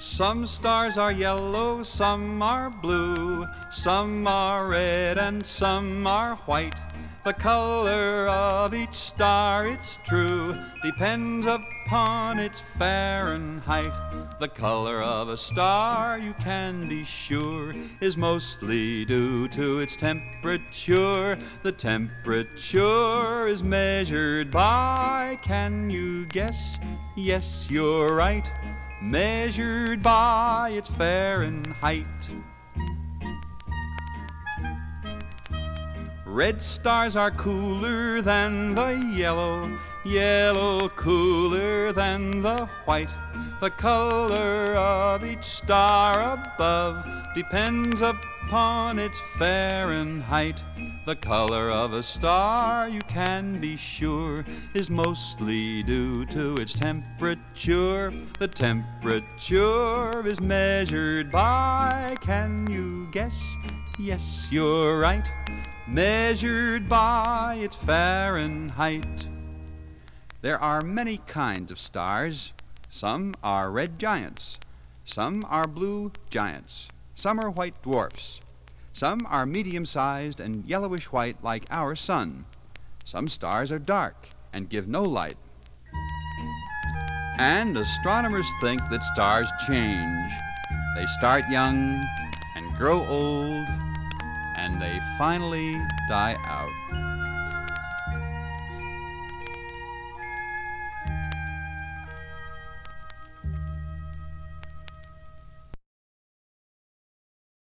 Some stars are yellow, some are blue, some are red and some are white. The color of each star, it's true, depends upon its Fahrenheit. The color of a star, you can be sure, is mostly due to its temperature. The temperature is measured by, can you guess? Yes, you're right, measured by its Fahrenheit. Red stars are cooler than the yellow, yellow cooler than the white. The color of each star above depends upon its Fahrenheit. The color of a star, you can be sure, is mostly due to its temperature. The temperature is measured by, can you guess? Yes, you're right, measured by its Fahrenheit. There are many kinds of stars. Some are red giants, some are blue giants, some are white dwarfs, some are medium-sized and yellowish-white like our sun. Some stars are dark and give no light. And astronomers think that stars change. They start young and grow old, and they finally die out.